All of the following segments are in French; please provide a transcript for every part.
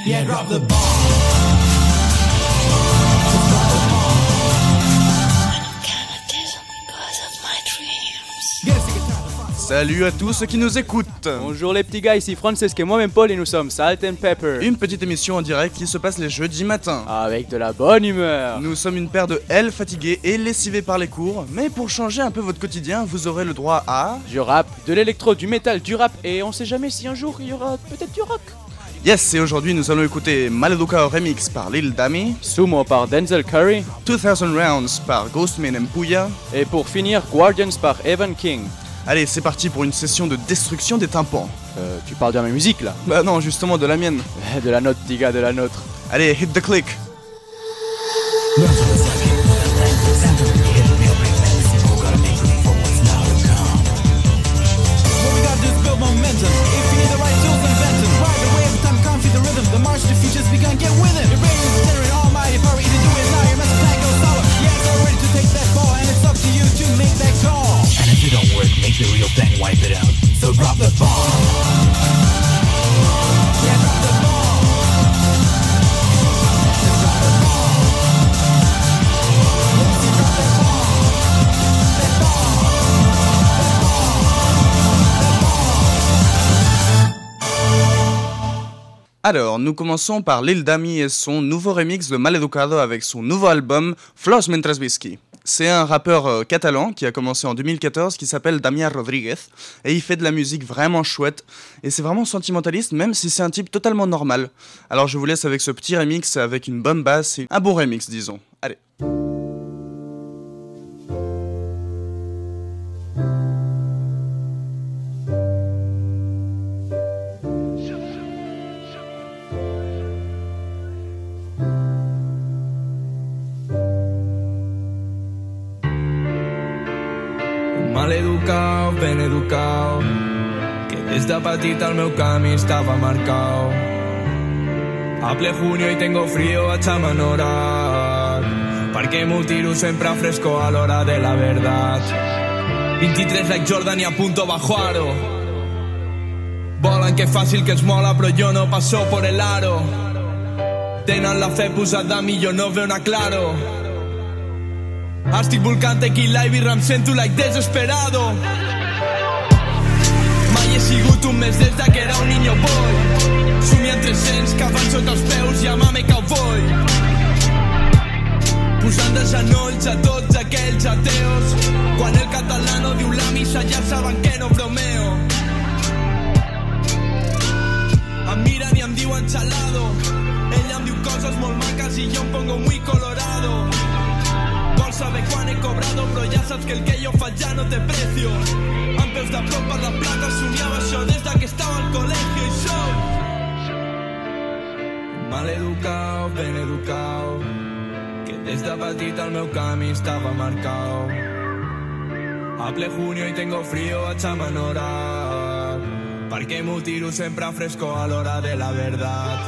Yeah, drop the bomb. Salut à tous ceux qui nous écoutent. Bonjour les petits gars, ici Francesco et moi-même Paul et nous sommes Salt and Pepper. Une petite émission en direct qui se passe les jeudis matins. Avec de la bonne humeur. Nous sommes une paire de L fatigués et lessivés par les cours, mais pour changer un peu votre quotidien, vous aurez le droit à... Du rap, de l'électro, du métal, du rap et on sait jamais si un jour il y aura peut-être du rock. Yes, et aujourd'hui nous allons écouter Maleducao Remix par Lil Dami, Sumo par Denzel Curry, 2000 Rounds par Ghostman Mpuya, et pour finir Guardians par Evan King. Allez, c'est parti pour une session de destruction des tympans. Tu parles de ma musique là? Bah non, justement de la mienne. De la nôtre, petit gars, de la nôtre. Allez, hit the click. Make the real thing, wipe it out. So drop the bomb. Yeah, drop the bomb. Just drop the bomb. Let me see, drop the bomb. The bomb. The bomb. Alors, nous commençons par Lil Dami et son nouveau remix de Maleducado avec son nouveau album Flos Mientras Whisky. C'est un rappeur catalan qui a commencé en 2014 qui s'appelle Damià Rodríguez et il fait de la musique vraiment chouette et c'est vraiment sentimentaliste même si c'est un type totalement normal. Alors je vous laisse avec ce petit remix avec une bonne basse et un bon remix disons. Allez. Maleducao, ben educao, que des de petit el meu camí estava marcao. A ple junio y tengo frío a chamanorar, perquè m'ho tiro sempre fresco a l'hora de la verdad. 23 like Jordan y a punto bajo aro. Volen que fàcil que es mola però jo no passo por el aro. Tenen la fe posada a mi, jo no veo nada claro. Estic volcant tequila i birra, em sento like desesperado. Mai he sigut un mes des de que era un niño boy. Somiant 300 que van sota els peus, llamame cowboy. Posant de genolls a tots aquells ateos. Quan el catalano diu la missa ja saben que no bromeo. Em miren i em diuen chalado. Ella em diu coses molt maques i jo em pongo muy colorado. Vols saber quan he cobrado, però ja saps que el que jo faig ja no té precio. Amb peus de prop per la plata somiava això des de que estava al col·legi i soc maleducao, ben educao, que des de petit el meu camí estava marcao. A ple junio y tengo frío a chamanorar, perquè m'ho tiro sempre fresco a l'hora de la verdad.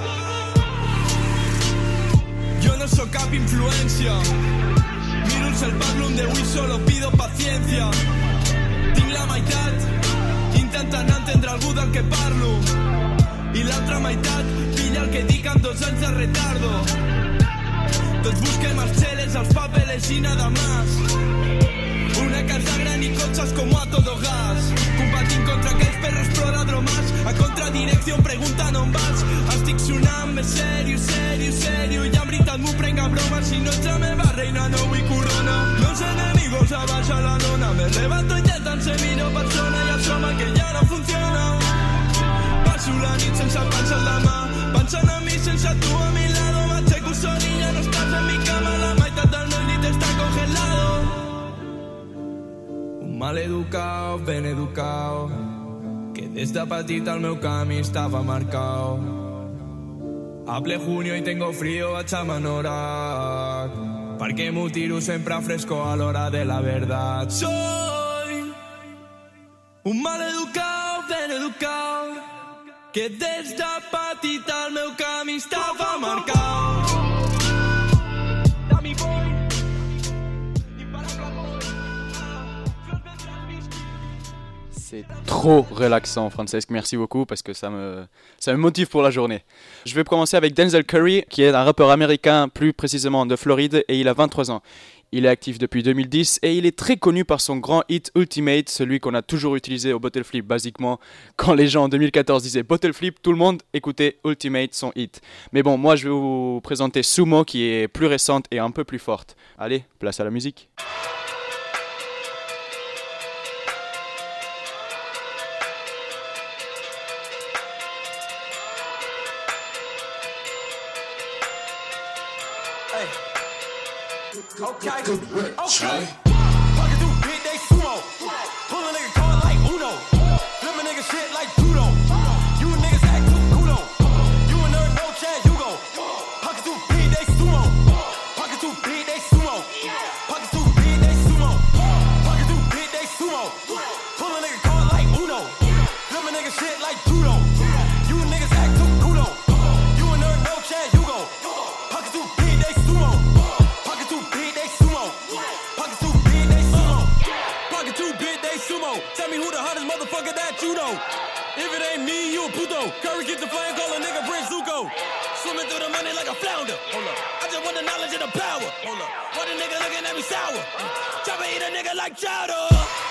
Jo no sóc cap influència, miro el cel parlo de avui, solo pido paciencia. Tinc la meitat intentant entendre algú del que parlo i l'altra meitat pilla el que dic amb 2 anys de retardo. Tots busquem els cheles, els papeles i nada más. Una casa gran y coches como a todo gas. Combatint contra aquells perros prodromas. A contradirección preguntan on vas. Estic sonant més serio, serio, serio. I en veritat m'ho prenc a broma. Si no ets la meva reina no vull corona. Los enemigos abaixa la dona. Me levanto intentant ser millor persona. I això que ja no funciona. Passo la nit sense pensar el demà. Pensant en mi sense tu a mi lado. M'aixeco sol i ja no estàs a mi cama. La meitat del meu llit està congelado. Maleducao, ben educao, que des de petit el meu camí estava marcao. A ple junio y tengo frío a chamanorar, perquè m'ho tiro sempre fresco a l'hora de la verdad. Soy un maleducao, ben educao, que des de petit el meu camí estava marcao. C'est trop relaxant, Francesc. Merci beaucoup parce que ça me motive pour la journée. Je vais commencer avec Denzel Curry, qui est un rappeur américain, plus précisément de Floride, et il a 23 ans. Il est actif depuis 2010 et il est très connu par son grand hit Ultimate, celui qu'on a toujours utilisé au Bottle Flip. Basiquement, quand les gens en 2014 disaient Bottle Flip, tout le monde écoutait Ultimate, son hit. Mais bon, moi je vais vous présenter Sumo, qui est plus récente et un peu plus forte. Allez, place à la musique. Okay. Fucking do big day sumo. Pull a nigga card like Uno. Flip a nigga shit like judo. You niggas act too kudo. You a nerd, no chance, you go. Pocket too big day sumo. Pocket too big day sumo. Pocket too big day sumo. Pocket too big day sumo. Pull a nigga card like Uno. Flip a nigga shit like judo. You niggas act too kudo. You a nerd, no chance, you go. Pocket too big day sumo. Pocket too big day sumo. Pocket too big day sumo. Pocket too big day sumo. Tell me who the hottest motherfucker that you know. If it ain't me, you a puto. Curry keep the flame, call a nigga Prince Zuko. Swimming through the money like a flounder. Hold up. I just want the knowledge and the power. Hold up. Why the nigga looking at me sour? Try to eat a nigga like chowder.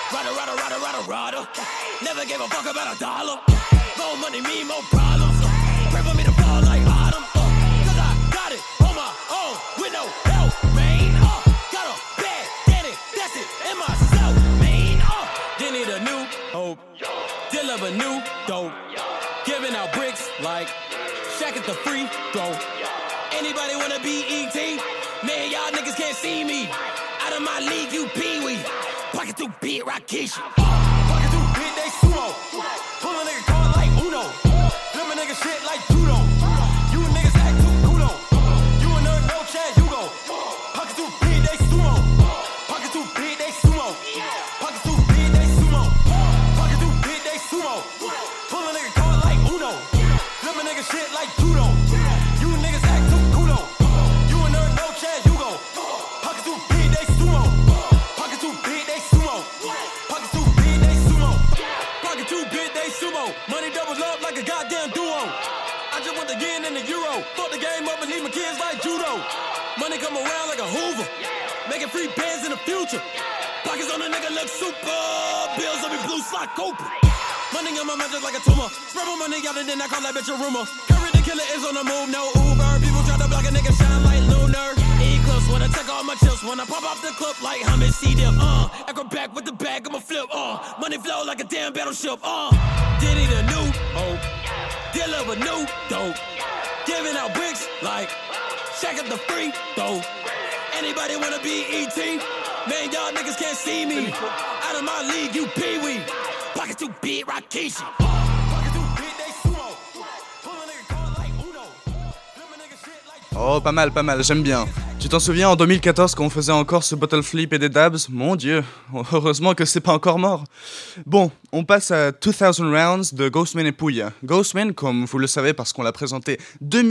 Rada. Never gave a fuck about a dollar. More money mean more problems. Pray for me to fall like autumn. Cause I got it on my own with no help, man. Got a bad daddy, that's it, in myself, man. They need a new hope. Deliver new dope. Giving out bricks like Shaq at the free throw. Anybody wanna be E.T.? Man, y'all niggas can't see me. Out of my league, you pee-wee. Pocket too big, Rakishi. Pocket too big, they sumo. Pull a nigga card like Uno. Flip a nigga shit like judo. You niggas act too kudo. You a nerd, no chance, you go. Pocket too big, they sumo. Pocket too big, they sumo. Pocket too big, they sumo. Pocket too big, they sumo. Pull a nigga card like Uno. Flip a nigga shit like judo. You niggas act too kudo. You a nerd, no chance, you go. Pocket too big, they sumo. Pocket too big, they sumo. Pocket too big, they sumo. Pocket too big, they sumo. Money doubles up like a goddamn duo. I just want the yen and the euro. Fuck the game up and leave my kids like judo. Money come around like a Hoover. Making free bands in the future. Pockets on a nigga look super. Bills on me blue slot Cooper. Money on my mind just like a tumor. Spread my money out and then I call that bitch a rumor. Curry the killer is on the move, no Uber. People try to block a nigga shine like lunar. Eclipse when I take all my chips. When I pop off the clip like Hummus C-Dip. Acrobat with the bag, I'ma flip. Money flow like a damn battleship. Diddy the new hope. Deliver new dope. Giving out bricks like Shaq at the free throw. Anybody wanna be E.T.? Man, y'all niggas can't see me. Out of my league, you pee-wee. Pocket too big, Rakishi. Pocket too big, they sumo. Pull a nigga card like Uno. Flip a nigga shit like... Oh, pas mal, j'aime bien. Tu t'en souviens en 2014 quand on faisait encore ce bottle flip et des dabs? Mon dieu, heureusement que c'est pas encore mort. Bon, on passe à 2000 Rounds de Ghostman et Pouya. Ghostman, comme vous le savez parce qu'on l'a présenté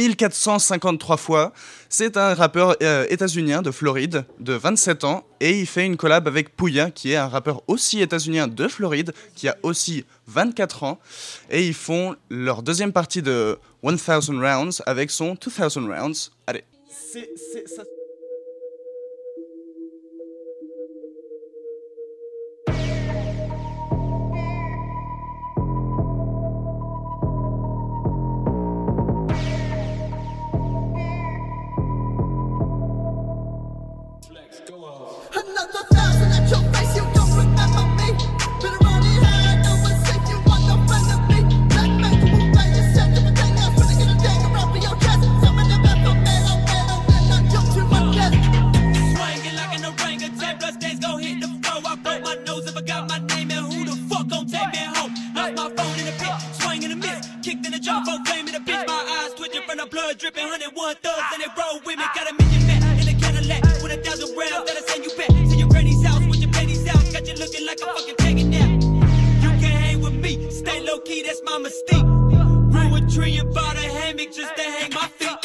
2453 fois, c'est un rappeur états-unien de Floride de 27 ans et il fait une collab avec Pouya qui est un rappeur aussi états-unien de Floride qui a aussi 24 ans et ils font leur deuxième partie de 1000 Rounds avec son 2000 Rounds. Allez, c'est ça. Another thousand at your face, you don't remember me. Been around here, I know it's safe, you want no friend of me. Black man, you move by yourself, everything else, when I get a dang around for your chest. Some of them have no man, then I jump to my death. Swinging like an orangutan, blood stains gon' hit the floor. I broke my nose if I got my name, and who the fuck gon' take me home? Lost my phone in the pit, swing in the mist, kicked in the jaw, phone flame in the bitch. My eyes twitching from the blood dripping, 101 thugs, and they roll with me. Got a million men in a Cadillac with 1,000 rounds that'll send you back to your granny's house with your panties out. Got you looking like a fucking taking nap. You can't hang with me, stay low key, that's my mystique. Grew a tree and bought a hammock just to hang my feet.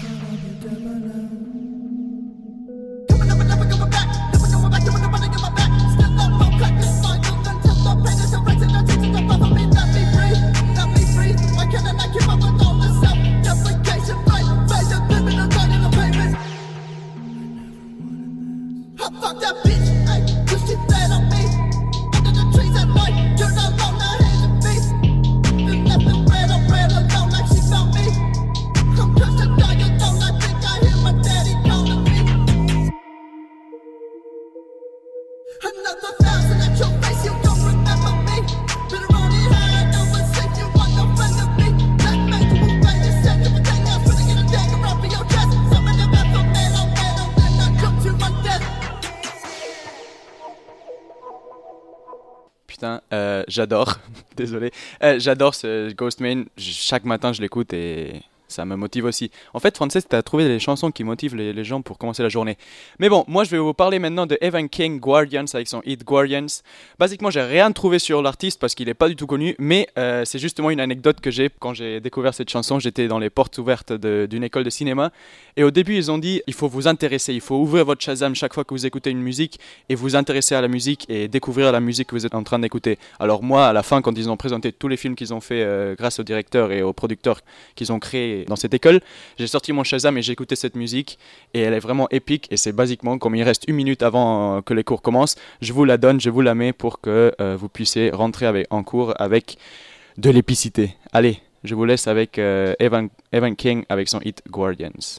Coming up and never coming back, never going back, doing the running in my back. Still up, no crack, this fine, until the pain is erased and I take j'adore. Désolé. J'adore ce Ghostman. Chaque matin, je l'écoute et ça me motive aussi. En fait, Frances, tu as trouvé des chansons qui motivent les gens pour commencer la journée. Mais bon, moi, je vais vous parler maintenant de Evan King, Guardians, avec son hit Guardians. Basiquement, j'ai rien trouvé sur l'artiste parce qu'il n'est pas du tout connu, mais c'est justement une anecdote que j'ai. Quand j'ai découvert cette chanson, j'étais dans les portes ouvertes d'une école de cinéma. Et au début, ils ont dit, il faut vous intéresser, il faut ouvrir votre Shazam chaque fois que vous écoutez une musique et vous intéresser à la musique et découvrir la musique que vous êtes en train d'écouter. Alors moi, à la fin, quand ils ont présenté tous les films qu'ils ont fait grâce au directeur et aux producteurs qu'ils ont créés dans cette école, j'ai sorti mon Shazam et j'ai écouté cette musique et elle est vraiment épique et c'est basiquement comme il reste 1 minute avant que les cours commencent, je vous la donne, je vous la mets pour que vous puissiez rentrer en cours avec de l'épicité. Allez, je vous laisse avec Evan King avec son hit Guardians.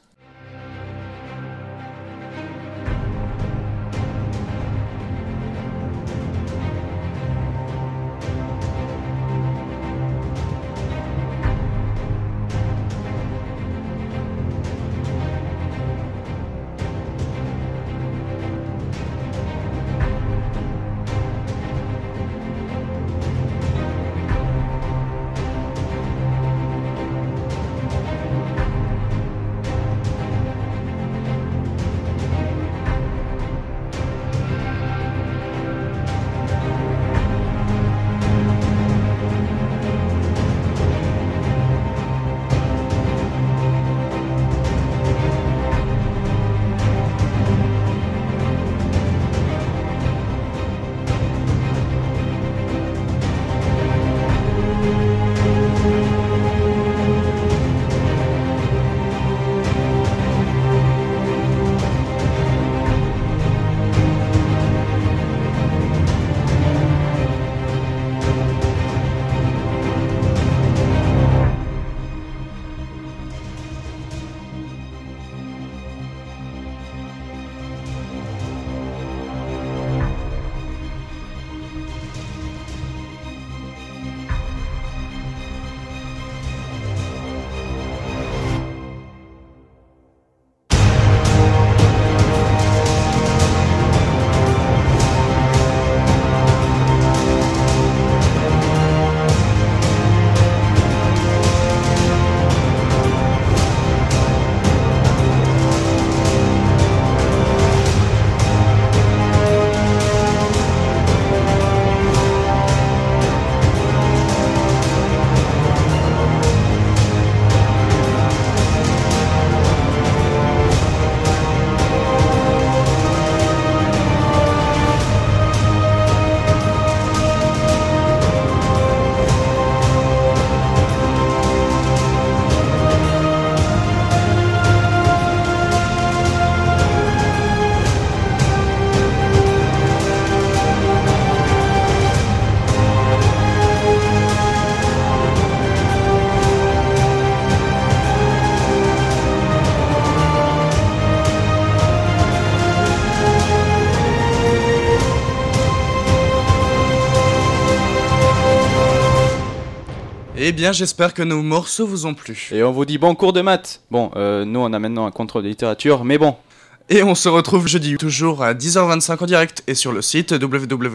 Eh bien, j'espère que nos morceaux vous ont plu. Et on vous dit bon cours de maths. Bon, nous on a maintenant un contrôle de littérature, mais bon. Et on se retrouve jeudi toujours à 10h25 en direct et sur le site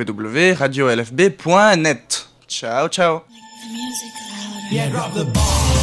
www.radiolfb.net. Ciao, ciao. Yeah, drop the bomb.